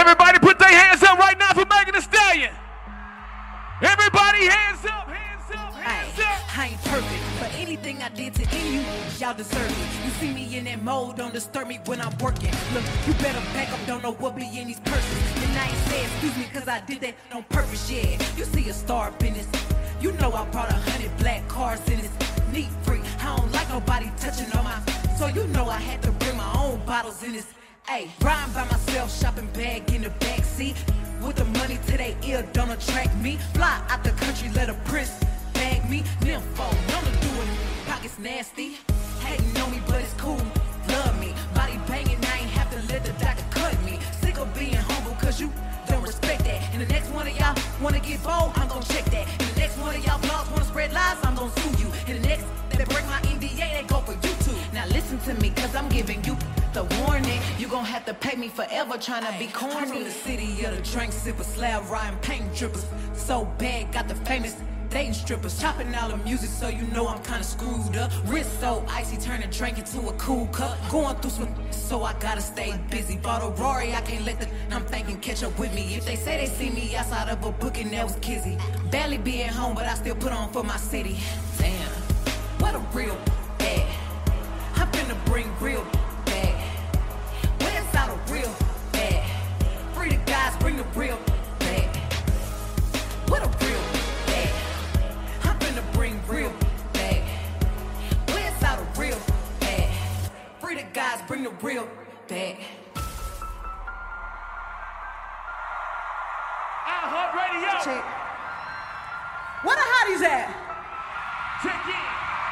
Everybody put their hands up right now for Megan Thee Stallion. Everybody hands up, hands up, hands up. I ain't perfect, but anything I did to any you, y'all deserve it. You see me in that mode, don't disturb me when I'm working. Look, you better back up, don't know what be in these purses. And I ain't say excuse me, cause I did that on purpose, yeah. You see a star up in this. You know I brought 100 black cars in this. Neat free, I don't like nobody touching on my. So you know I had to bring my own bottles in this. Ayy, riding by myself, shopping bag in the backseat. With the money to their ear, don't attract me. Fly out the country, let a prince bag me. Nympho, known to do it, pockets nasty. Hating on me, but it's cool, love me. Body banging, I ain't have to let the doctor cut me. Sick of being humble, cause you don't respect that. And the next one of y'all wanna get bold, I'm gon' check that. And the next one of y'all blogs wanna spread lies, I'm gon' sue you. And the next that break my NDA, they go for you too. Now listen to me, cause I'm giving you the warning. You gon' have to pay me forever trying to be corny. I'm from the city of the drink sipper, slab riding paint drippers. So bad, got the famous dating strippers. Chopping all the music so you know I'm kinda screwed up. Wrist so icy, turn a drink into a cool cup. Going through some so I gotta stay busy. Bought a Rory, I can't let the I'm thinking catch up with me. If they say they see me outside of a booking, that was kizzy. Barely be at home, but I still put on for my city. Damn, what a real bag. I'm finna bring real bag. Where's all the real bag? Free the guys, bring the real bag. What a real bag. I'm finna bring real bag. Where's all the real bag? Free the guys, bring the real bag. iHeartRadio. Check. Where the hotties at? Check in.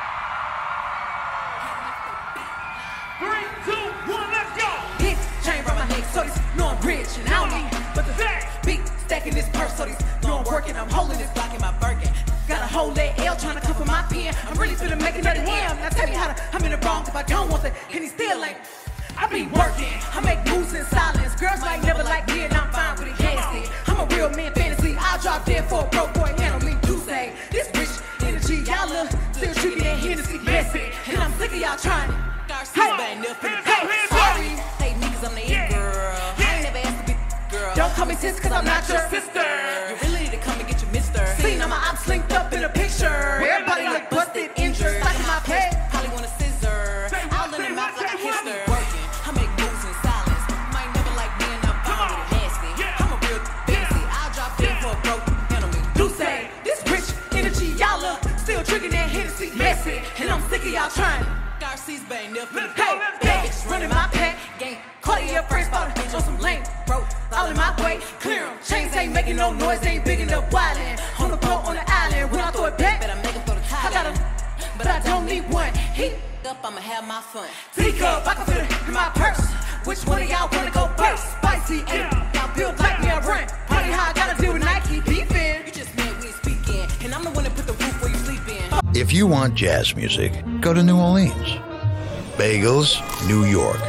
3, 2, 1, let's go. Big chain around my neck, so these know I'm rich and I don't need but the big stack in this purse, so these know I'm working. I'm holding this block in my Birkin. Got a whole leg L trying to cover my pen. I'm really finna make another M. Now tell me how to, I'm in the wrong if I don't want that. And he still ain't. I be working. I make moves in silence. Girls might never like me and I'm fine with it. Yes, I'm a real man fantasy. I'll drop dead for a broke boy. Handle me, do say. This rich energy, y'all look still treating that Hennessy messy. And I'm sick of y'all trying to. Hey, sorry, hey niggas, I'm the it girl. I ain't never asked to be girl. Don't call me sis, cause I'm not your sister. You really need to come and get your mister. Seen all my ops linked up in a picture. Everybody look busted, injured, like my pet. Probably want a scissor. I'll let him out like a hister. Working, I make moves in silence. Might never like me and I'm fine with it nasty. I'm a real fancy. I'll drop dead for a broke enemy. Do say, this rich energy, y'all look still drinking that Hennessy messy. And I'm sick of y'all trying to. Darcy's bang, hey, bitch, running my pack game. Cartier first bought a bitch on some lame, bro. All in my way, clear 'em. Chains ain't making no noise, ain't big enough wildin'. On the boat on the island, when I throw it back, better make him throw the tile. I got a, but I don't need one. Heat up, I'ma have my fun. Teacup, I can fit it in my purse. Which one of y'all wanna go first? Spicy, ain't y'all built like me, I run. Party how I gotta deal with Nike beefing. You just mad we ain't speaking, and I'm the one that put the roof where you sleeping. If you want jazz music, go to New Orleans. Bagels, New York.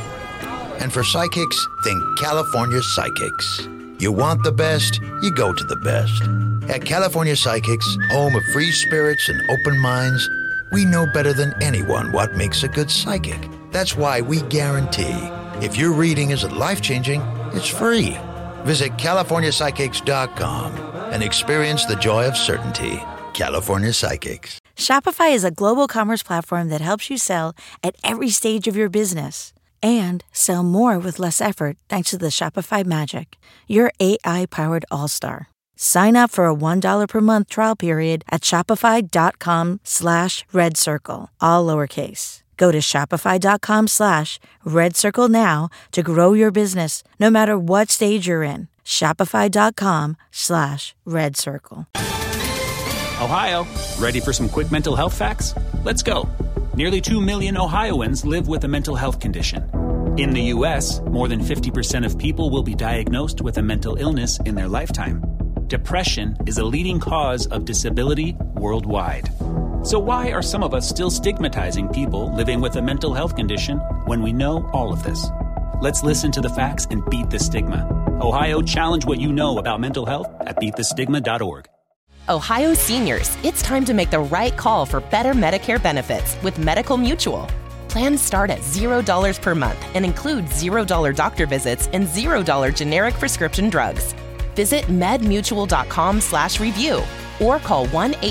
And for psychics, think California Psychics. You want the best, you go to the best. At California Psychics, home of free spirits and open minds, we know better than anyone what makes a good psychic. That's why we guarantee if your reading isn't life-changing, it's free. Visit CaliforniaPsychics.com and experience the joy of certainty. California Psychics. Shopify is a global commerce platform that helps you sell at every stage of your business and sell more with less effort thanks to the Shopify Magic, your AI-powered all-star. Sign up for a $1 per month trial period at shopify.com/redcircle, all lowercase. Go to shopify.com/redcircle now to grow your business, no matter what stage you're in. Shopify.com/redcircle. Ohio, ready for some quick mental health facts? Let's go. Nearly 2 million Ohioans live with a mental health condition. In the U.S., more than 50% of people will be diagnosed with a mental illness in their lifetime. Depression is a leading cause of disability worldwide. So why are some of us still stigmatizing people living with a mental health condition when we know all of this? Let's listen to the facts and beat the stigma. Ohio, challenge what you know about mental health at beatthestigma.org. Ohio seniors, it's time to make the right call for better Medicare benefits with Medical Mutual. Plans start at $0 per month and include $0 doctor visits and $0 generic prescription drugs. Visit medmutual.com/review or call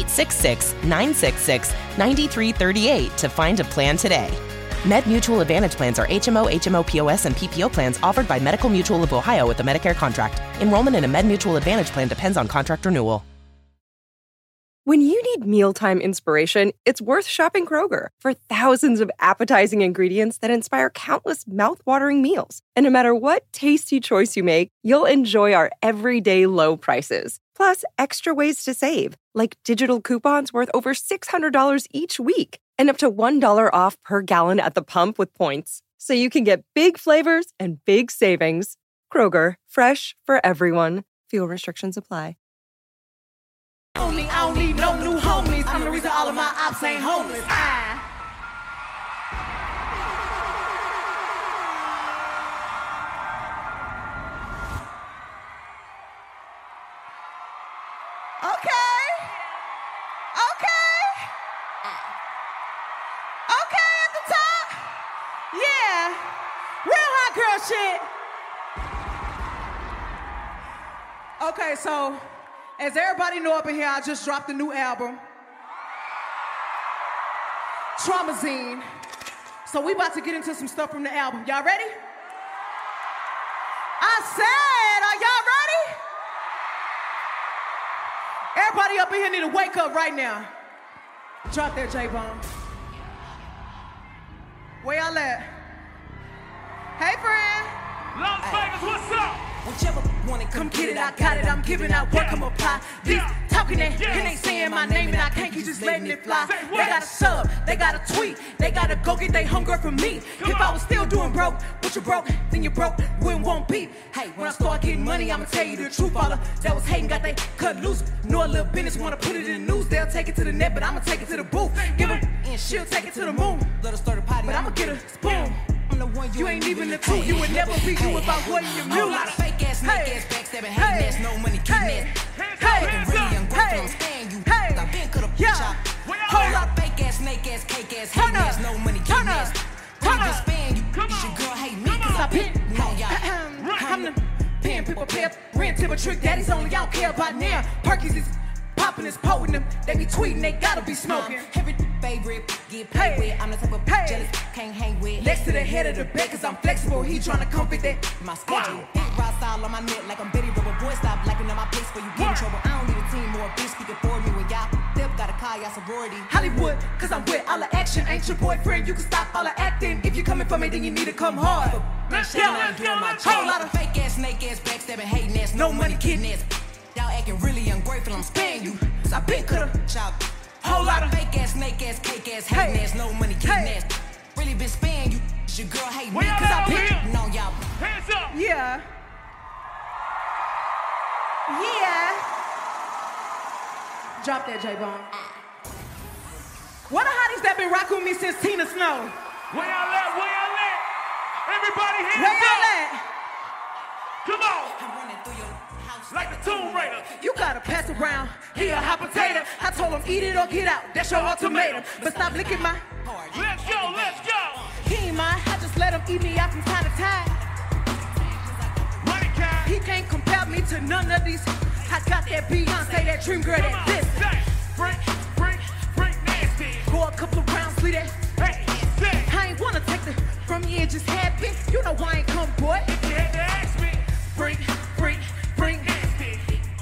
1-866-966-9338 to find a plan today. MedMutual Advantage plans are HMO, HMO, POS, and PPO plans offered by Medical Mutual of Ohio with a Medicare contract. Enrollment in a MedMutual Advantage plan depends on contract renewal. When you need mealtime inspiration, it's worth shopping Kroger for thousands of appetizing ingredients that inspire countless mouth-watering meals. And no matter what tasty choice you make, you'll enjoy our everyday low prices. Plus, extra ways to save, like digital coupons worth over $600 each week and up to $1 off per gallon at the pump with points. So you can get big flavors and big savings. Kroger, fresh for everyone. Fuel restrictions apply. I don't need no new homies. I'm the reason all of my ops ain't homeless. Okay at the top. Yeah. Real hot girl shit. Okay, so as everybody know up in here, I just dropped a new album, Traumazine. So we about to get into some stuff from the album. Y'all ready? I said, are y'all ready? Everybody up in here need to wake up right now. Drop that J-Bone. Where y'all at? Hey, friend. Las Vegas, what's up? Whichever one it come get it, I got it. I'm giving out work, I'm apply. These talking that and they saying my name and I can't keep just letting it fly. They got a sub, they got a tweet, they gotta go get they hunger from me. If I was still doing broke, but you broke, then you broke, wouldn't won't beep. Hey, when I start getting money, I'ma tell you the truth. All that was hating got they cut loose. Know a little business, wanna put it in the news. They'll take it to the net, but I'ma take it to the booth. Give them, and she'll take it to the moon. Let her start a party, but I'ma get a spoon. You ain't even the truth, you would never be you if I wasn't your mule. A lot of fake ass, naked ass, backstabbing, hating ass, no money, keeping ass. Looking really ungrateful, I'm staying you. I been cut up, shot. Whole lot of fake ass, naked ass, cake ass, hating ass, no money, keeping ass. Turn up, span you. It's your girl hate me, cause I been on y'all. I'm the pen, people, pep, rent, tip, trick daddies only, y'all care about now. Perky's is popping, is poting them. They be tweeting, they gotta be smoking. Every favorite get paid with. I'm the type of jealous, can't hang with. Next to the head of the bed, cause I'm flexible. He tryna come fit that my schedule. Big rod style on my neck like I'm Betty Rubber. Boy, stop liking on my place before you get in trouble. I don't need a team or a bitch speaking for me when y'all step gotta call y'all sorority. Hollywood, cause I'm with all the action. Ain't your boyfriend, you can stop all the acting. If you coming for me, then you need to come hard. Let's go, let's go, let's go. Whole lot of fake ass, snake ass, backstabbing, hating ass, no money, kidding ass. Y'all acting really ungrateful, I'm sparing you. So I been coulda child. Whole lot of fake ass, snake ass, cake ass, hating ass, no money, kidding ass. Really been sparing you. Your girl hate me, cause I been on y'all. Hands up. Yeah. Yeah. Drop that, J-Bone. What the hotties that been rocking with me since Tina Snow? Where y'all at? Where y'all at? Everybody hands Where up. y'all at? Come on. I'm running through your house Like the Tomb Raider. You gotta pass around. He a hot potato. I told him eat it or get out. That's your ultimatum. But stop licking my. Let's go, let's go. He ain't mine. I just let him eat me out from time to time. Money kind. He can't compare me to none of these. I got that Beyonce, that dream girl, that this. Freak, freak, freak nasty. Go a couple of rounds, leave that. Hey, say. I ain't wanna take the from you and just have it. You know why I ain't come, boy. If you had to ask me. Freak, freak, freak. Nasty.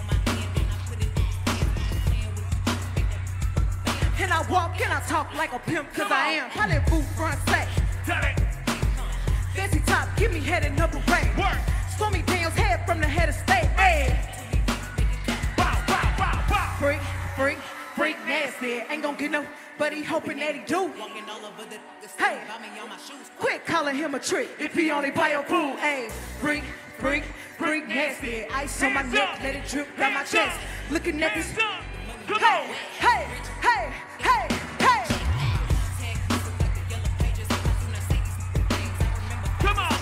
And I walk and I talk like a pimp, cause I am. I live boot front sack. Tell it. Fancy top, give me head and number eight. Work. Stormy Daniels head from the head of state. Hey. Bow, bow, bow, bow. Freak, freak, freak nasty. Ain't gon' get nobody hoping that he do. Hey, quit calling him a trick if he only buy your food. Hey, freak, freak, freak nasty. Ice on my neck, let it drip down my chest. Looking at this. Hands up. Come Hey, on. hey, hey, hey, hey. Come on.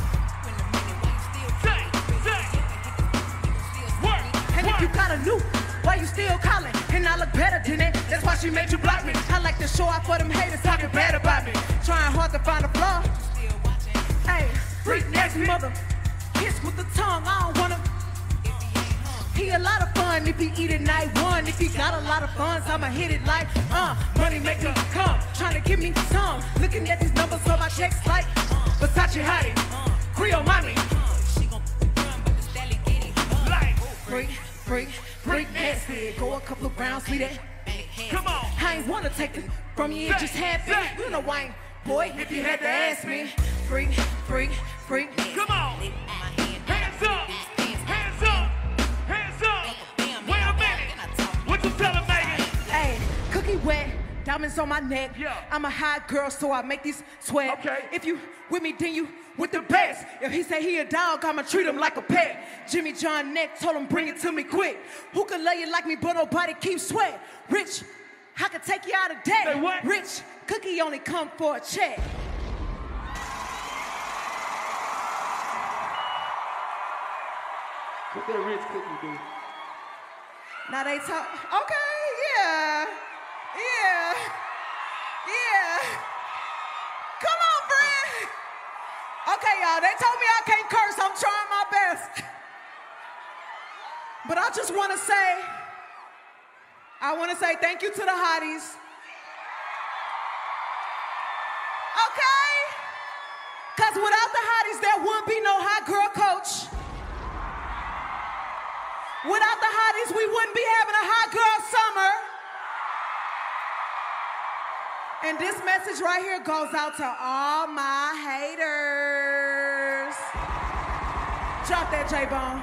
Say, say. Work, And if you got a new, why you still calling? And I look better than it. That's why she made you block me. I like to show off for them haters talking bad about me. Trying hard hard to find a flaw. Hey, freak nasty mother. Kiss with the tongue, I don't wanna. He a lot of fun if he eat it night one. If he got a lot of funds, I'ma hit it like, money make me come. Trying to give me some. Looking at these numbers for my checks like Versace Hottie, Creole Mommy. Like, freak nasty. Go a couple of rounds, see that? Come on. I ain't wanna take it from you, it just happened. You know I ain't, boy, if you had to ask me. Freak. Come on. Hands up. Hands up. Hands up. Wait a minute. What you telling Megan? Hey, cookie wet, diamonds on my neck. Yeah. I'm a hot girl, so I make these sweat. Okay. If you with me, then you with the best. If he say he a dog, I'ma treat him like a pet. Jimmy John Neck told him bring it to me quick. Who can lay you like me, but nobody keeps sweat? Rich, I could take you out of debt. Say what? Rich, cookie only come for a check. What that rich cookie do? Now they talk, okay, yeah. Come on, friend. Okay, y'all, they told me I can't curse. I'm trying my best. But I just want to say, thank you to the hotties. Okay? Because without the hotties, there would be no hot girl coach. Without the hotties, we wouldn't be having a hot girl summer. And this message right here goes out to all my haters. Drop that J-Bone.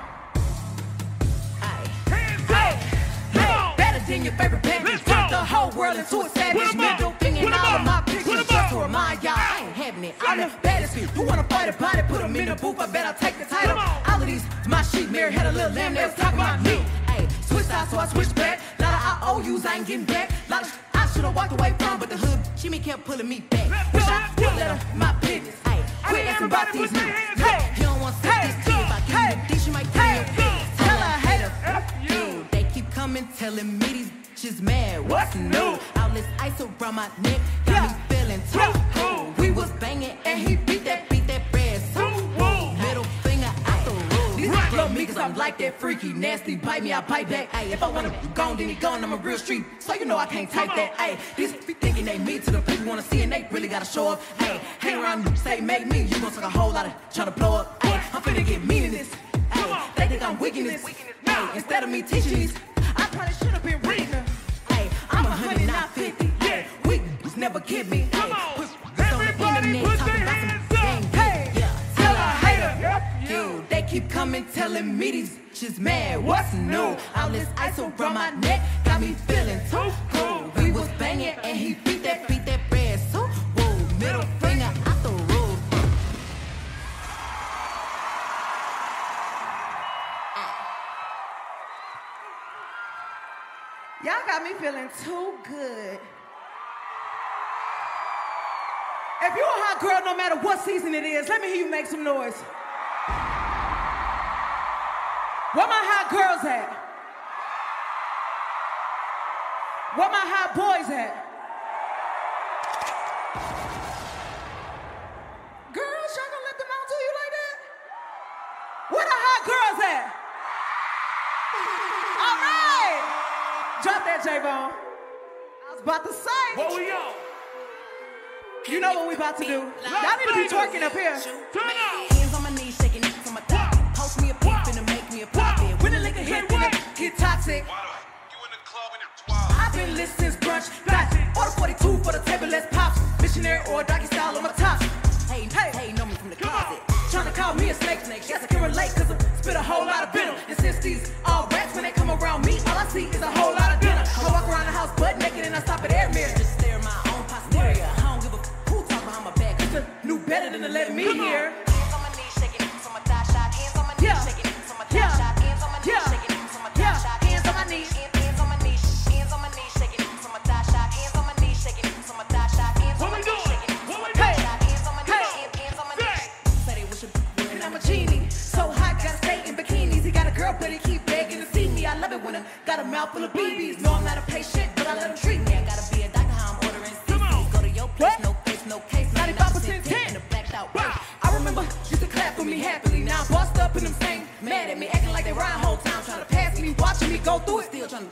Hey, better than your favorite band. Turn the whole world into a savage. Middle finger in all of my pictures just to remind y'all I ain't having it. I'm the baddest. You wanna fight about it? Put them in the booth. I bet I'll take the title. All of these, my sheep Mary had a little lamb that was talking about me. Hey, switch sides, so I switched back. Lot of IOUs, I ain't getting back. Lot of I should've walked away from, but the hood, Jimmy kept pulling me back. Wish I would let her my business. Hey, quit asking about these niggas. Hey, you don't want to see these kids. If I give you the dish, you might kill your kids. Tell her hater, you. They keep coming, telling me these bitches mad. What's new? All this ice around my neck got me feeling too cool. We was banging and he beat that bread so woo. Middle finger out the roof. These love me cause I'm like that freaky, nasty. Bite me, I bite back. Ay, if I wanna be gone, then he gone. I'm a real street, so you know I can't take that. Ay, these be thinking they me to the people wanna see and they really gotta show up. Ay, hang around you, say make me. You gon' suck a whole lot of tryna blow up. Ay, I'm finna get mean in this. Ay, they think I'm wicked in this. Ay, instead of me teaching these, I probably should've been reading them. Ay, I'm 100, not 50. Yeah, weakness never kid me. Ay, put this on the internet talking about some dang. Hey, yeah, tell a hater. You, they keep coming telling me these bitches mad. What's new? All this ice around my neck got me feeling too cool. We was banging and he beat that bread so woo. Middle finger out the roof. Y'all got me feeling too good. If you're a hot girl, no matter what season it is, let me hear you make some noise. Where my hot girls at? Where my hot boys at? Girls, y'all gonna let them out to you like that? Where the hot girls at? All right. Drop that J-Bone. I was about to say. What we on? You know what we about to do. Y'all need to be twerking up here. Turn up. Hands on my knees, shaking it from my thigh. Post me a pic, finna make me a profit. When the liquor hit, then it get toxic. I've been listening since brunch. Got order 42 for the table, let's pop. Missionary or doggy style on my top. Hey, know me from the closet. Tryna call me a snake. Guess I can relate, cause I spit a whole lot of venom. And since these all rats, when they come around me, all I see is a whole lot of dinner. I walk around the house butt naked and I stop at air mirror. Just stare at my own posterior. I don't give a who talk behind my back. Cause I knew better than to let me hear. Hands on my knees, shaking it from my thigh shot. Hands on my knees, shaking it from my thigh shot. Hands on my knees, shaking it from my thigh shot. Hands on my knees. Hands on my knees, hands on my knees, shaking it from my thigh shot. Hands on my knees, shaking it from my thigh shot. Hands on my knees, shaking it from my thigh shot. Hands on my knees, hands on my knees. Say they wish And I'm a genie, so hot, gotta stay in bikinis. He got a girl, but he keep begging to see me. I love it when I got a mouth full of BBs. No, I'm not a patient, but I let him treat me. I gotta be a doctor, how I'm ordering CCs. Go to your place, no face, no case. 95%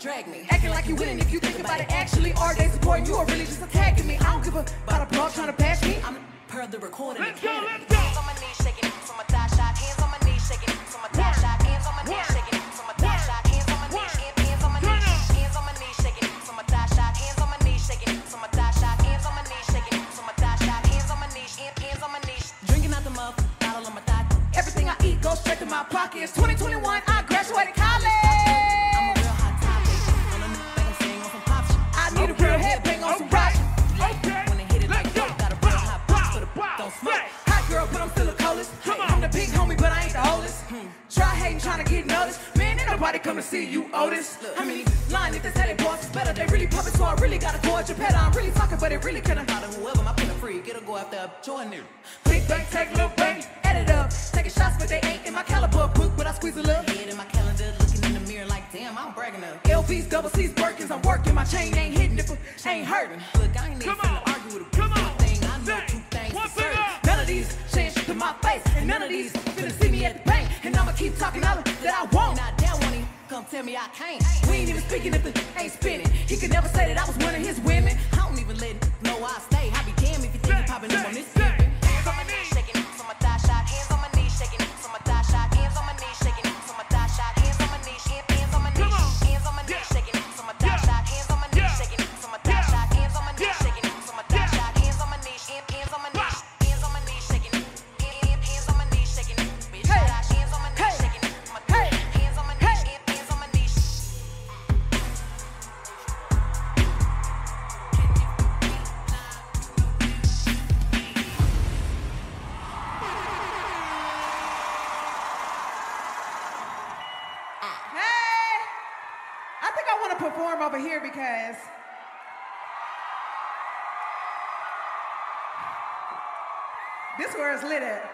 drag me. Acting like you winning if you think about it actually. Are they supporting you or really just attacking me? I don't give a about a blog trying to bash me. I'm per the recording. Let's go, let's Hands on my knees, shaking it, so my thigh shot. Hands on my knees, shaking it, so my thigh shot. Hands on my knees, shaking it, so my thigh shot. Hands on my knees, hands on my knees, hands on my knees, shaking it, so my thigh shot. Hands on my knees, shaking it, so my thigh shot. Hands on my knees, shaking it, so my thigh shot. Hands on my knees, hands on my knees. Drinking out the mug, bottle on my thigh. Everything I eat goes straight to my pockets. 2021, I graduated college. I'm a real hot topic. On a new like I'm saying on some pop shit. I need a real headbang on some rock. Okay. When they hit it like Let's go. dope, got a real hot box for the don't smoke. Hot girl, but I'm still the coldest. I'm the big homie, but I ain't the oldest. Try hating, trying to get noticed. Man, ain't nobody come to see you, Otis. I mean, lying if they say they boss is better, they really puppet, so I really gotta go at your pet. I'm really talking, but it really couldn't. Out of whoever my pen free, get a go after a join there. Big bang, take little bang, edit up. Taking shots, but they ain't in my caliber book, but I squeeze a little. Head in my calendar, looking in the mirror like, damn, I'm bragging up. LVs, double C's, Birkins, I'm working. My chain ain't hitting if it ain't hurting. Look, I ain't even Come on. finna argue with a Come on. thing. I know Say, two things for what's it certain. up? None of these saying shit to my face, and none of these finna see me at the bank. And I'ma keep talking all that I want. And I damn want him, come tell me I can't. We ain't even speaking if it ain't spinning. He could never say that I was one of his women. I don't even let him know I stay. I be damn if you think you popping up on this pimpin'. Hands on my knees, shaking it, so my thigh shot. Hands on my knees, shaking it, so my thigh shot. Hands on my knees, shaking it, so my thigh shot. Hands on my knees, hands on my knees, hands on my knees, shaking it, so my thigh shot. Hands on my knees, shaking it, so my thigh shot. Hands on my knees, shaking it, so my thigh shot. Hands on my knees, hands on my knees, hands on my knees, shaking it, hands on my knees, shaking it, bitch. Hands on my knees, shaking it, my hands on my knees, hands on my knees. Hey! I think I want to perform over here because this where it's lit at.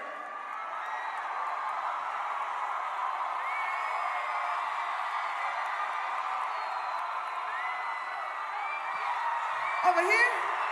Over here?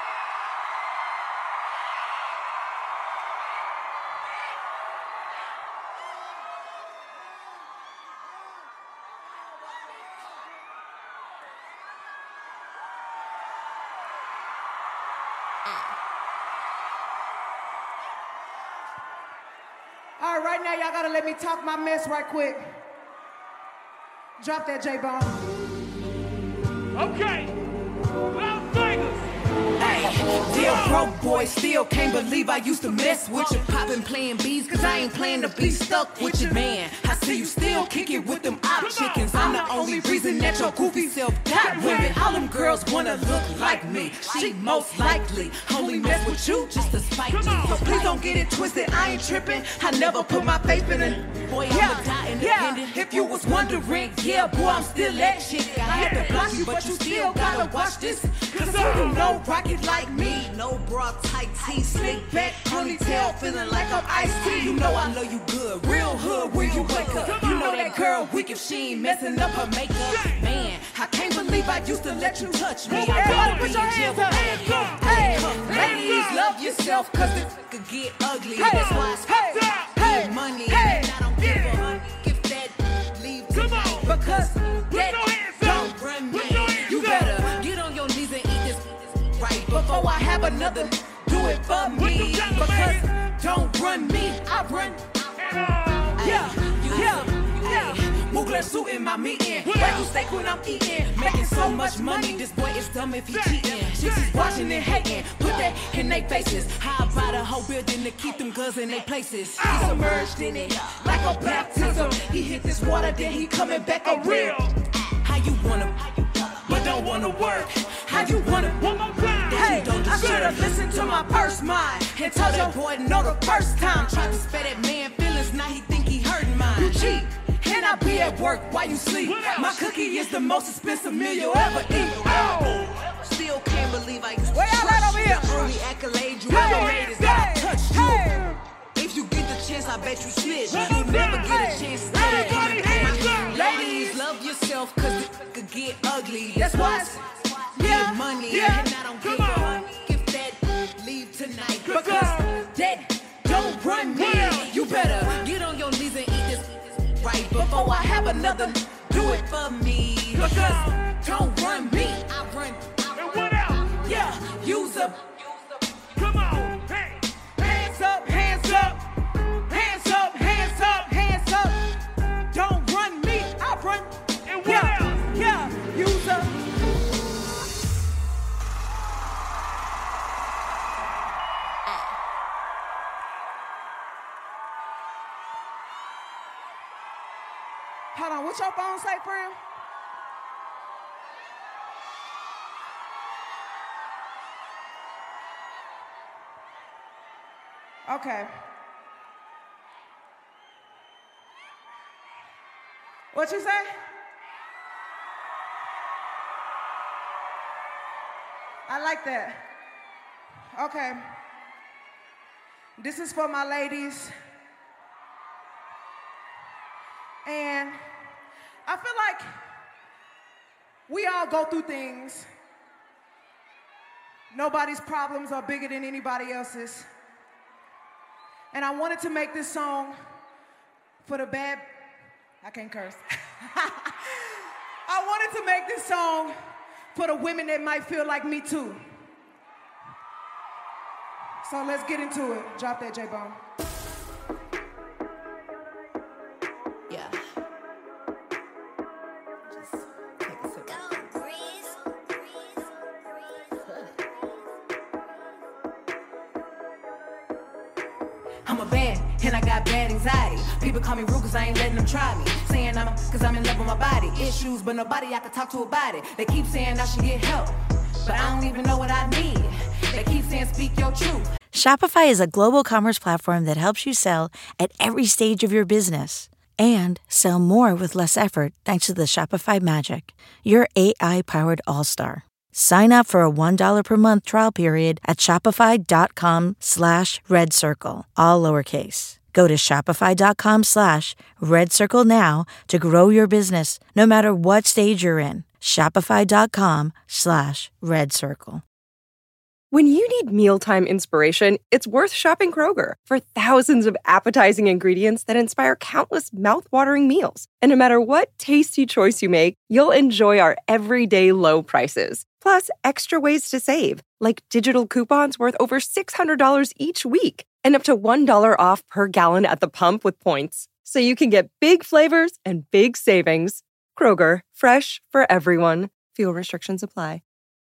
All right, now y'all gotta let me talk my mess right quick. Drop that J-Bone. Okay. Las Vegas. Dear broke boy, still can't believe I used to mess with you. Poppin' playing B's, cause I ain't playing to be stuck with you, man. I see you still kicking with them op chickens. I'm the only reason that your goofy self got women. All them girls wanna look like me. She most likely only mess with you just to spite me. So please don't get it twisted, I ain't tripping. I never put my faith in it. Boy, I'm a die independent. If you was wondering, yeah, boy, I'm still that shit. I had to block you, but you still gotta watch this. Cause who you know rocket like me? No bra, tight tee, slick back, ponytail, feeling like I'm iced tea. You know I love you good, real hood where you wake up. You know that girl weak if she ain't messing up her makeup. Man, I can't believe I used to let you touch me. I gotta be in jail with that girl. Ladies, love yourself, cause it could get ugly. That's why I spend money and I don't give a if that leave tonight. Because that don't run me. You better get on your knees and eat this right before I have another do it for me. Because don't run me, I run. Mugler suit in my meeting. Wagyu steak when I'm eating. Making so much money, this boy is dumb if he cheating. Chicks is watching and hating. Put that in their faces. How about a whole building to keep them girls in their places? He submerged in it like a baptism. He hit this water, then he coming back a real. How you wanna, but don't wanna work? How you wanna? One more time. Hey, I should've listened to my first mind and told your boy no the first time. Tried to spare that man feelings, now he think he hurting mine. You cheat, and I be at work while you sleep. My cookie is the most expensive meal you'll ever eat. Oh. Still can't believe I used to Where y'all at over here? The only accolade you ever made is that I touched you. If you get the chance, I bet you snitch. You never get a chance to Everybody hands up. Ladies, love yourself, cause it could get ugly. That's why. Get money, and I don't give a if that leave tonight. Because that don't run me. You better get on your knees and eat this right before I have another do it for me. Because Don't run me, I run. And what else? Yeah, use up. Come on. Hey. Hands up, hands up. Hands up, hands up, hands up. Don't run me, I run. And what else? Yeah, use up. Hold on, what your phone say, friend? Okay. What you say? I like that. Okay. This is for my ladies. And I feel like we all go through things. Nobody's problems are bigger than anybody else's. And I wanted to make this song for the bad, I can't curse. I wanted to make this song for the women that might feel like me too. So let's get into it. Drop that, J-Bone. Yeah. Just take a sip. I'm a bad, and I got bad anxiety. People call me rude cause I ain't letting them try me. Saying I'm cause I'm in love with my body. Issues, but nobody I can talk to about it. They keep saying I should get help, but I don't even know what I need. They keep saying speak your truth. Shopify is a global commerce platform that helps you sell at every stage of your business and sell more with less effort thanks to the Shopify Magic, your AI-powered all-star. Sign up for a $1 per month trial period at shopify.com/redcircle, all lowercase. Go to shopify.com/redcircle now to grow your business no matter what stage you're in. Shopify.com/redcircle. When you need mealtime inspiration, it's worth shopping Kroger for thousands of appetizing ingredients that inspire countless mouth-watering meals. And no matter what tasty choice you make, you'll enjoy our everyday low prices. Plus, extra ways to save, like digital coupons worth over $600 each week and up to $1 off per gallon at the pump with points. So you can get big flavors and big savings. Kroger, fresh for everyone. Fuel restrictions apply.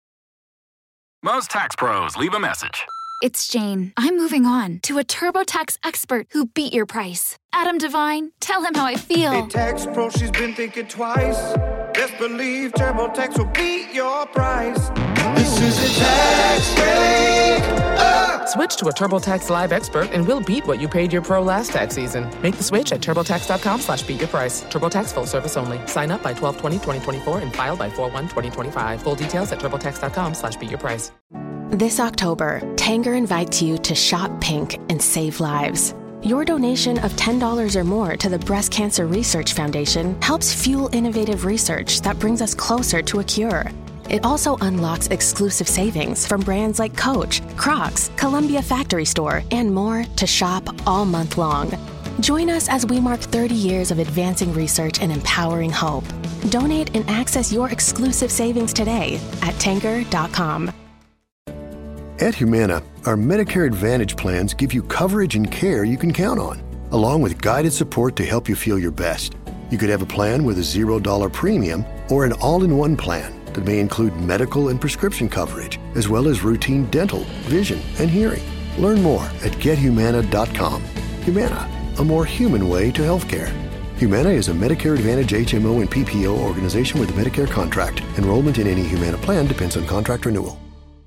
Most tax pros leave a message. It's Jane. I'm moving on to a TurboTax expert who beat your price. Adam Devine, tell him how I feel. Hey, tax pro, she's been thinking twice. Best believe TurboTax will beat your price. This is a tax break. Switch to a TurboTax Live expert and we'll beat what you paid your pro last tax season. Make the switch at TurboTax.com/beatyourprice. TurboTax full service only. Sign up by 12/20/2024 and file by 4/1/2025. Full details at TurboTax.com/beatyourprice. This October, Tanger invites you to shop pink and save lives. Your donation of $10 or more to the Breast Cancer Research Foundation helps fuel innovative research that brings us closer to a cure. It also unlocks exclusive savings from brands like Coach, Crocs, Columbia Factory Store, and more to shop all month long. Join us as we mark 30 years of advancing research and empowering hope. Donate and access your exclusive savings today at Tanger.com. At Humana, our Medicare Advantage plans give you coverage and care you can count on, along with guided support to help you feel your best. You could have a plan with a $0 premium or an all-in-one plan that may include medical and prescription coverage, as well as routine dental, vision, and hearing. Learn more at GetHumana.com. Humana, a more human way to healthcare. Humana is a Medicare Advantage HMO and PPO organization with a Medicare contract. Enrollment in any Humana plan depends on contract renewal.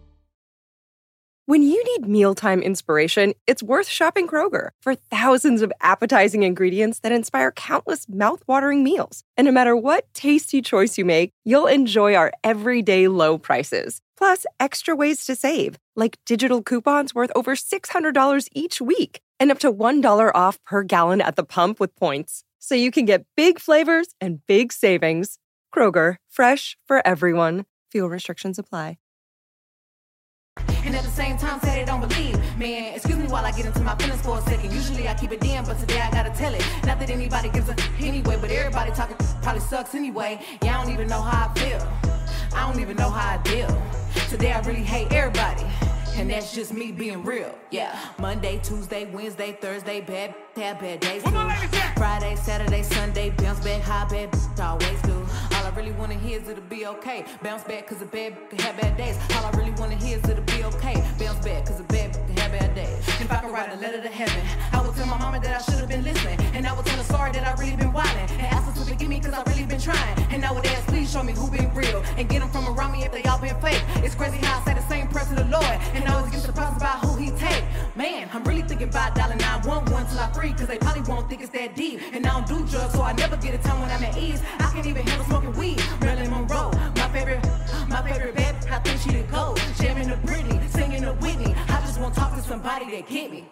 When you need mealtime inspiration, it's worth shopping Kroger for thousands of appetizing ingredients that inspire countless mouth-watering meals. And no matter what tasty choice you make, you'll enjoy our everyday low prices. Plus, extra ways to save, like digital coupons worth over $600 each week and up to $1 off per gallon at the pump with points. So you can get big flavors and big savings. Kroger, fresh for everyone. Fuel restrictions apply. And at the same time, say they don't believe. Man, excuse me while I get into my feelings for a second. Usually I keep it in, but today I gotta tell it. Not that anybody gives a anyway, but everybody talking probably sucks anyway. Yeah, I don't even know how I feel. I don't even know how I deal. Today I really hate everybody. And that's just me being real, yeah. Monday, Tuesday, Wednesday, Thursday, bad, have bad days too. Friday, Saturday, Sunday, bounce back, high bad, always do. All I really wanna hear is it'll be okay. Bounce back cause a bad can have bad days. All I really wanna hear is it'll be okay. Bounce back cause a bad can have bad days. If I could write a letter to heaven, I would tell my mama that I should have been listening. And I would tell her sorry that I really been wildin'. And ask her to forgive me cause I really been trying. And I would ask, please show me who been real. And get them from around me if they all been fake. It's crazy how I say the same prayer to the Lord. And I always get surprised about who he take. Man, I'm really thinking about dialing 911 till I free. Cause they probably won't think it's that deep. And I don't do drugs, so I never get a time when I'm at ease. I can't even handle smoking weed. Marilyn Monroe, my favorite bad, I think she the gold. Jamming to Britney, singing to Whitney. I just want to talk to somebody that get me.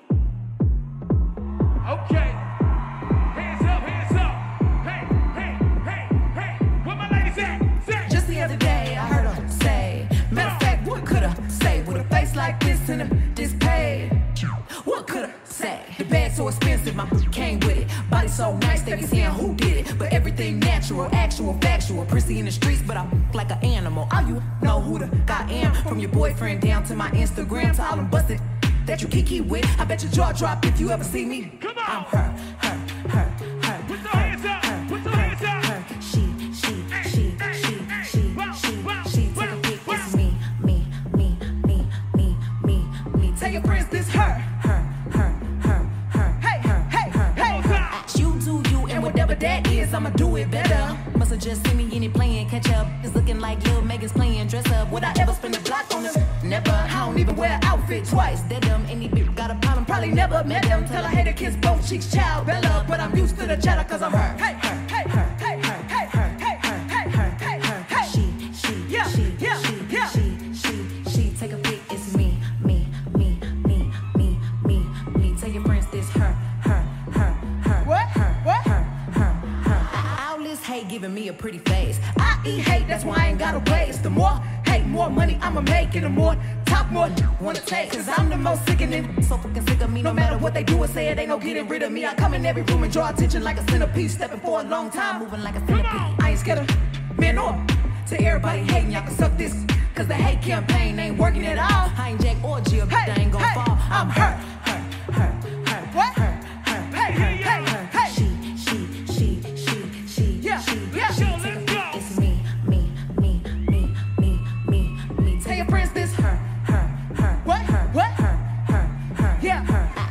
Okay. Hands up, hands up. Hey, hey, hey, hey. Where my ladies at? Say. Just the other day, I heard her say, matter of fact, what could I say? With a face like this and a dispaid. What could I say? The bag so expensive, my came with it. Body so nice, they be saying who did it. But everything natural, actual, factual. Prissy in the streets, but I like an animal. All you know who the guy am. From your boyfriend down to my Instagram, to all them busted that you kiki with. I bet your jaw drop if you ever see me. Come on. I'm her. Put your hands up. Put your hands up. She. Take a peek, it's me. Tell your friends this her. Hey. You do you, and whatever that is, I'ma do it better. Must've just seen me in it playing catch up. It's looking like Lil Megan's playing dress up. Would I ever spend a block on them? Never. I don't even wear an outfit twice. Dead them. Any bitch got a problem, probably never met them. Tell I hate to kiss both cheeks, child Bella. But I'm used to the cheddar cause I'm her. Hey. She. Take a peek, it's me. Tell your friends this her. What? All this hate giving me a pretty face. I eat hate, that's why I ain't gotta waste. The more hate, more money I'ma make. And the more talk, more wanna take. Cause I'm the most sickening, so fucking sick of me. No matter what they do or say, it ain't no getting rid of me. I come in every room and draw attention like a centipede. Stepping for a long time, moving like a centipede. I ain't scared of men or to everybody hating, y'all can suck this. Cause the hate campaign ain't working at all. I ain't Jack or Jill, but they ain't gon' fall. I'm her. What? Hey. She. Yeah. Let's go. It's me. Tell your friends this her. What? Yeah.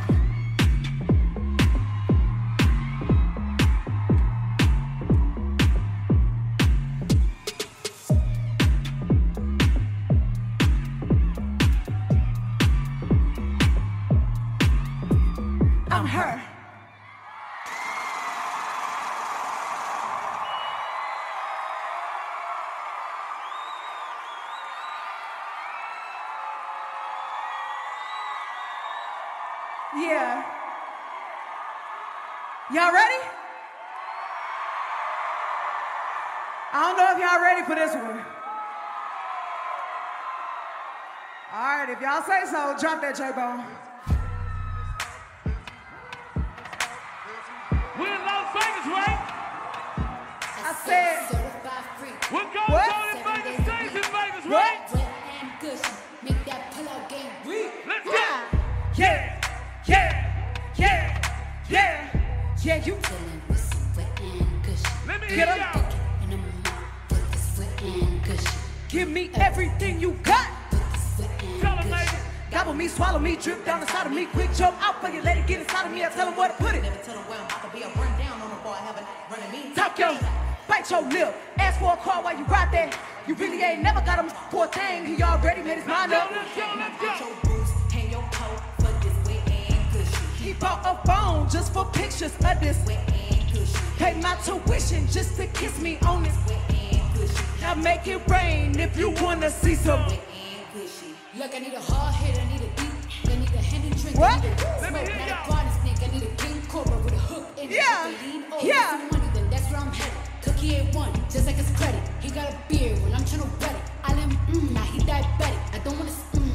I'm her. Yeah. Y'all ready? I don't know if y'all ready for this one. All right, if y'all say so, drop that J-Bone. We're in Las Vegas, right? I said, What goes on in Vegas stays in Vegas, right? Let's go. Yeah, you. Let me hear y'all. Give me everything you got. Tell them, ladies. Gobble me, swallow me, drip down the side of me, quick jump out for you, let it get inside of me. I tell them where to put it. Never tell them where I'm about to be. I run down on the boy, have a running me. Talk yo, bite your lip, ask for a car while you ride there. You really ain't never got him for a thing. He already made his mind up. Let's go. He bought a phone just for pictures of this. Pay my tuition just to kiss me on this. Now make it rain if you wanna see some. Look, I need a hard hit, I need a deep, I need a hand and drink. What? I need a smoke, not a garden snake. I need a king cobra with a hook in it. Yeah. Money, then that's where I'm headed. Cookie ain't one, just like his credit. He got a beard when I'm trying to wet it. I let him, now he diabetic. I don't wanna,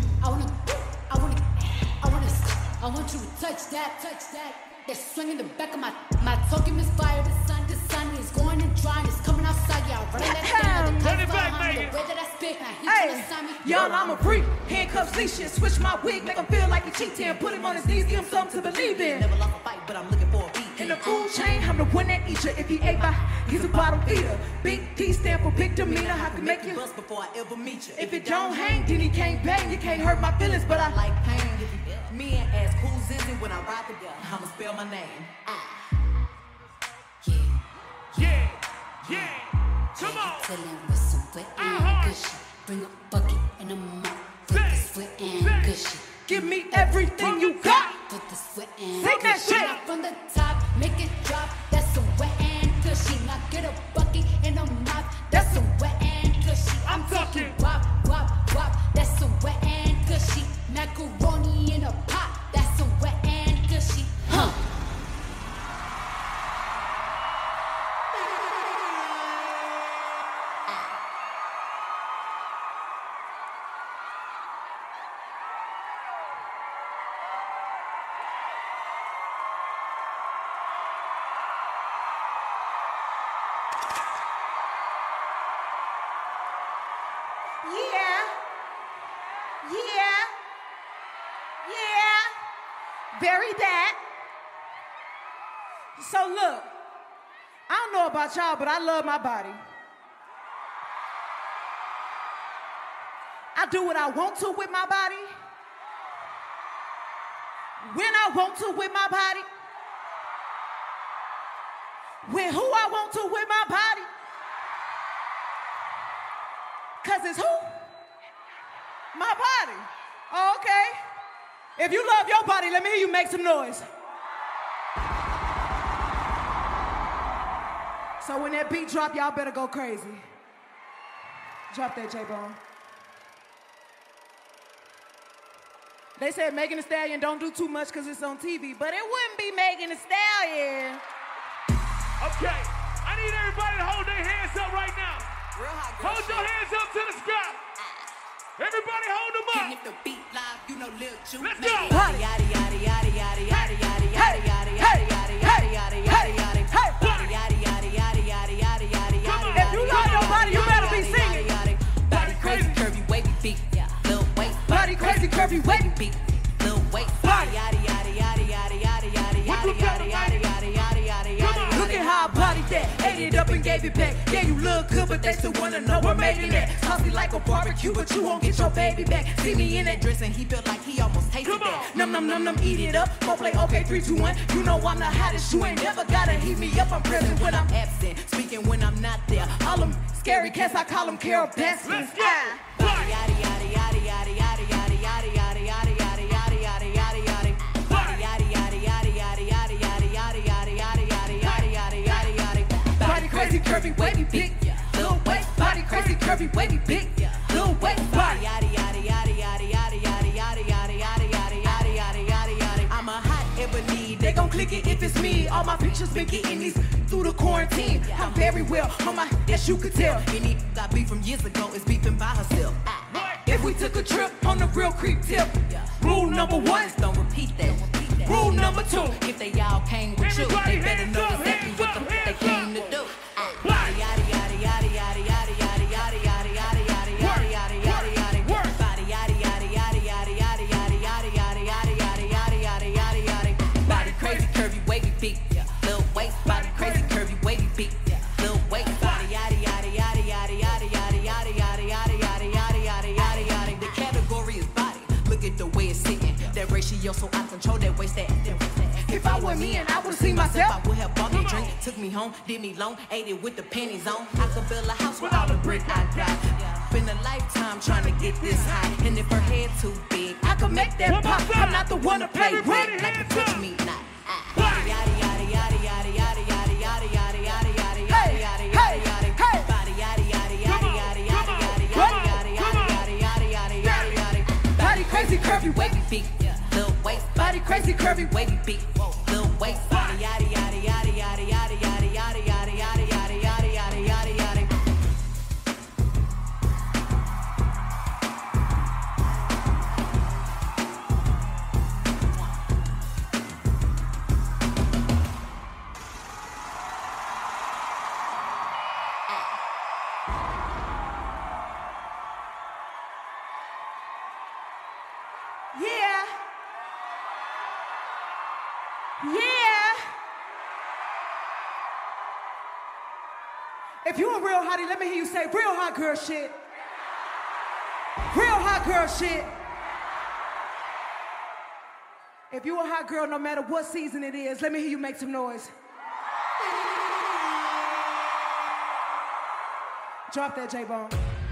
I want you to touch that. That swing in the back of my talking misfire. The sun is it's going and drying, it's coming outside, y'all. Running that down, Run it back, Megan. the way that I spit, now he Hey, tryna sign me. y'all, I'm a freak. Handcuffs, leash shit, switch my wig, make him feel like he cheating. Put him on his knees, give him something to believe in. Never lost a fight, but I'm looking for a beat. In the food chain, I'm the one that eat you. If he ate by, he's a bottom feeder. Big D stand for big demeanor. I can make you bust before I ever meet you. If it don't hang, then he can't bang. You can't hurt my feelings, but I like pain. If you me and ask who's is it when I ride together, I'ma spell my name. Yeah. Come on. Tellin' with some wet and gushy. Bring a bucket and a mop. Put the sweat and gushy. Give me everything you got. Put the sweat and take that gushy. shit From the top, make it drop. That's some wet and gushy. Now get a bucket and a mop. That's some wet and gushy. I'm talking wop, wop, wop. That's some wet and gushy. Macaroni in a pot. That's some wet and gushy. Huh. Bury that. So look, I don't know about y'all, but I love my body. I do what I want to with my body. When I want to with my body. With who I want to with my body. Cause it's who? My body. Oh, okay. If you love your body, let me hear you make some noise. So when that beat drop, y'all better go crazy. Drop that, J-Bone. They said Megan Thee Stallion don't do too much because it's on TV, but it wouldn't be Megan Thee Stallion. Okay, I need everybody to hold their hands up right now. Hold your hands up to the sky. Everybody hold them up. And if the beat live, you know Lil Ju. Let's go. Yada yada yada yada yada yada yada yada yada yada yada yada yada yada yada. Yada yada yada yada yada yada yada. If you love your body, you better be singing. Body crazy, curvy, wavy beat. Lil waist. Body crazy, curvy, wavy beat. Lil waist. Yada yada yada yada yada yada yada yada yada yada yada yada yada. Look at how I bodied that, ate it up and gave it back. Yeah, you look good, but they still wanna know where made it at. Tossy like a barbecue, but you won't get your baby back. See me in that dress and he felt like he almost tasted that. Num num num num, eat it up. Go play okay, 3, 2, 1. You know I'm the hottest. You ain't never gotta heat me up. I'm present when I'm absent, speaking when I'm not there. All them scary cats, I call them Carol Baskins. Let's go. Yada yada yada yada yada yada yada yada yada yada yada yada yada yada yada. Yada yada yada yada yada yada yada yada yada yada yada yada yada yada. Body crazy, curvy, wavy, big. Little waist. Body crazy, curvy, wavy, big. Little waist. Body. Yada yada yada yada yada yada yada yada yada yada yada yada yada yada. I'm a hot ebony. They gon' click it if it's me. All my pictures been getting these through the quarantine. I'm very well on my, yes you could tell. Any got beef from years ago is beefing by herself. If we took a trip on the real creep tip. Rule number 1, don't repeat that. Rule number 2, if they all came with you, they better know exactly what the fuck they came to do. Yada yada yada yada yada yada yada yada yada yada yada yada yada yada yada. Body yada yada yada yada yada yada yada yada yada yada yada yada yada yada. Body crazy, curvy, wavy, beat. Lil waist. Body crazy, curvy, wavy, beat. Lil waist. Body yada yada yada yada yada yada yada yada yada yada yada yada yada yada. The category is body. Look at the way it's sitting. That ratio so I control that waist that. If I were me and I would've seen myself, I would have bought me a drink, took me home, did me long, ate it with the panties on. I could build a house with all the brick I got. Been a lifetime trying to get this high, and if her head too big, I could make that pop. I'm not the one to play with. Like a touch me not. Yada yada yada yada yada yada yada yada yada yada yada yada yada yada. Body yada yada yada yada yada yada yada yada yada yada yada yada yada. Body crazy, curvy, wavy, beat. Lil waist. Body crazy, curvy, wavy, beat. Lil waist. Body yada yada yada yada yada yada yada yada yada yada yada yada yada yada. Yeah. If you a real hottie, let me hear you say real hot girl shit. Real hot girl shit. If you a hot girl, no matter what season it is, let me hear you make some noise. Drop that J-Bone.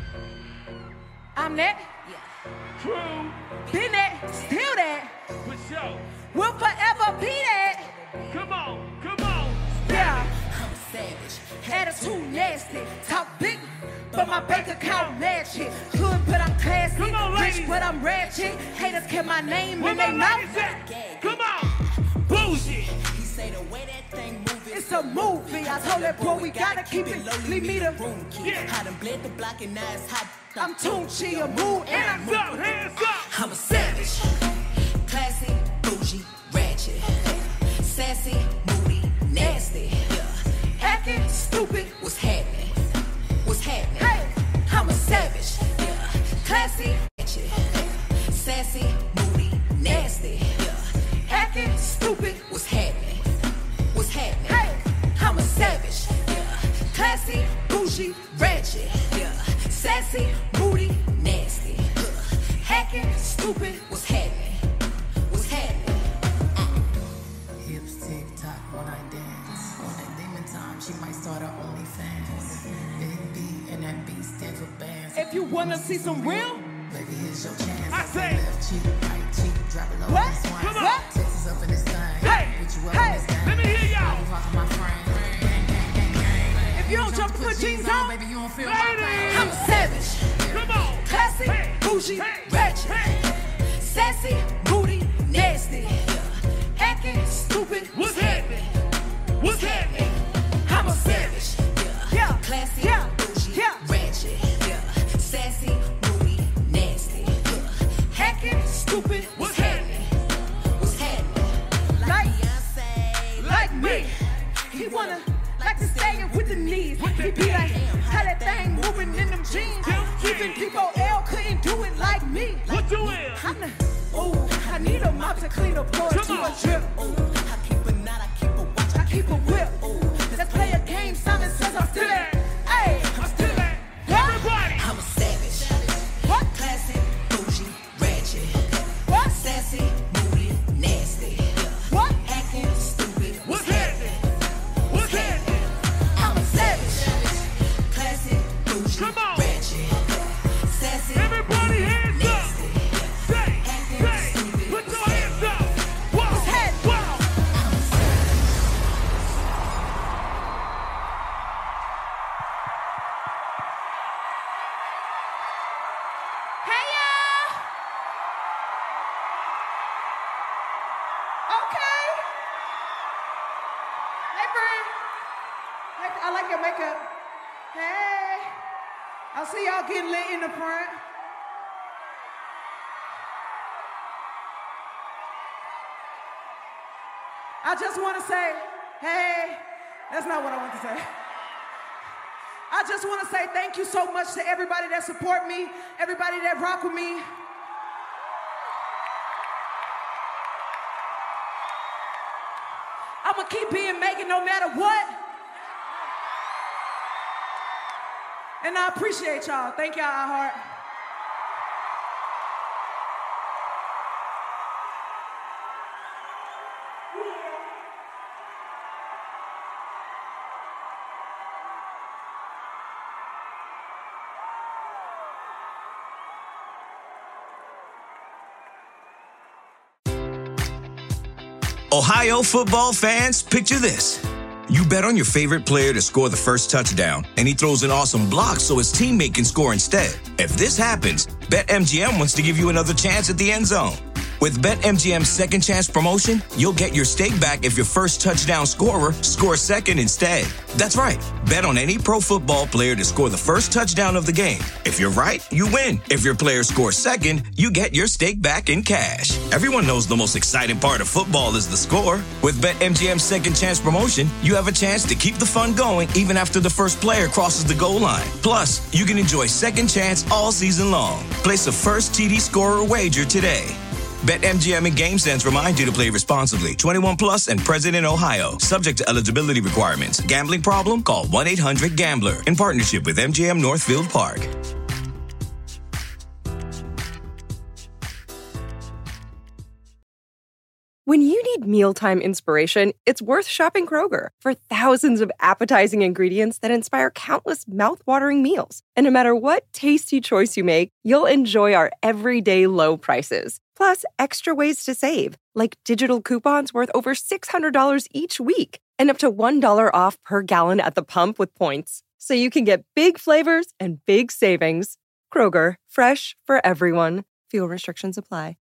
I'm that. Yeah. True. Been that. Still that. For sure. Will forever be that. Come on. Come on. Yeah. I'm a savage. Attitude nasty. Talk big, but my bank account match it. Hood, but I'm classy. Come on, ladies. Rich, but I'm ratchet. Haters kept my name Where in their my mouth. ladies at? Come on. Bullshit. He say the way that thing moving. It's a movie. I told that boy we gotta keep it low. Leave me the room. Yeah. I done bled the block and now it's hot. I'm Tunchi, a mood, and I'm Hands up. Hands up. I'm a savage. Classy, bougie, ratchet. Sassy, moody, nasty. Yeah. acting stupid. What's happening? What's happening? Hey, I'm a savage. Yeah. Classy, sassy, moody, nasty. Yeah. acting stupid. What's happening? What's happening? Hey, I'm a savage. Yeah. Classy, bougie, ratchet. Yeah. Sassy, moody, nasty. acting stupid. What's happening? What's happening? Hips tick tock when I dance. On that demon time, she might start her OnlyFans. Big B and that B stands for bands. If you wanna see some real, baby, here's your chance. I say left cheek, right cheek, drop it low. What? Come on. Texas up in this thing. Hey, Put you up hey, in this thing. let me hear y'all. You rockin' my frame. Gang, gang, gang, gang. if you don't jump to put jeans on, baby, you don't feel my Ladies. pain. I'm a savage. Come on. classy, Hey, bougie, hey, ratchet. hey. Sassy, moody, nasty. acting stupid. What's happening? What's happening? I'm a savage. Yeah, Classy, yeah, bougie, yeah. ratchet. Sassy, moody, nasty. acting stupid. What's happening? What's happening? Like, Beyonce, like me. He wanna like to stay in with the knees. He be like, how that thing moving in them jeans. Even people L couldn't do it like me. What you in? I'm the, ooh, I need a mop to clean up floor Come to on. a drip. I keep a knot, I keep a watch, I keep a whip. Let's play a game. Simon says I'm still there. Hey, I'm still at. Everybody. I'm a savage. what? Classy, bougie, ratchet. What? Sassy, moody, nasty. What? Acting stupid. What's happening? What's happening? I'm a savage. Classy, bougie, Come on. ratchet. Sassy, Everybody hands up. nasty. Say, put your hands up. Whoa, happening? wow. Hey, y'all. Okay. Hey, friend. Hey, I like your makeup. Hey. I see y'all getting lit in the front. I just want to say, hey, that's not what I want to say. I just want to say thank you so much to everybody that support me, everybody that rock with me. I'm gonna keep being Megan no matter what. And I appreciate y'all. Thank y'all, iHeart. Ohio football fans, picture this. You bet on your favorite player to score the first touchdown, and he throws an awesome block so his teammate can score instead. If this happens, BetMGM wants to give you another chance at the end zone. With BetMGM's second chance promotion, you'll get your stake back if your first touchdown scorer scores second instead. That's right. Bet on any pro football player to score the first touchdown of the game. If you're right, you win. If your player scores second, you get your stake back in cash. Everyone knows the most exciting part of football is the score. With BetMGM's second chance promotion, you have a chance to keep the fun going even after the first player crosses the goal line. Plus, you can enjoy second chance all season long. Place a first TD scorer wager today. BetMGM and GameSense remind you to play responsibly. 21 plus and present in Ohio. Subject to eligibility requirements. Gambling problem? Call 1-800-GAMBLER. In partnership with MGM Northfield Park. When you need mealtime inspiration, it's worth shopping Kroger. For thousands of appetizing ingredients that inspire countless mouth-watering meals. And no matter what tasty choice you make, you'll enjoy our everyday low prices. Plus, extra ways to save, like digital coupons worth over $600 each week and up to $1 off per gallon at the pump with points. So you can get big flavors and big savings. Kroger, fresh for everyone. Fuel restrictions apply.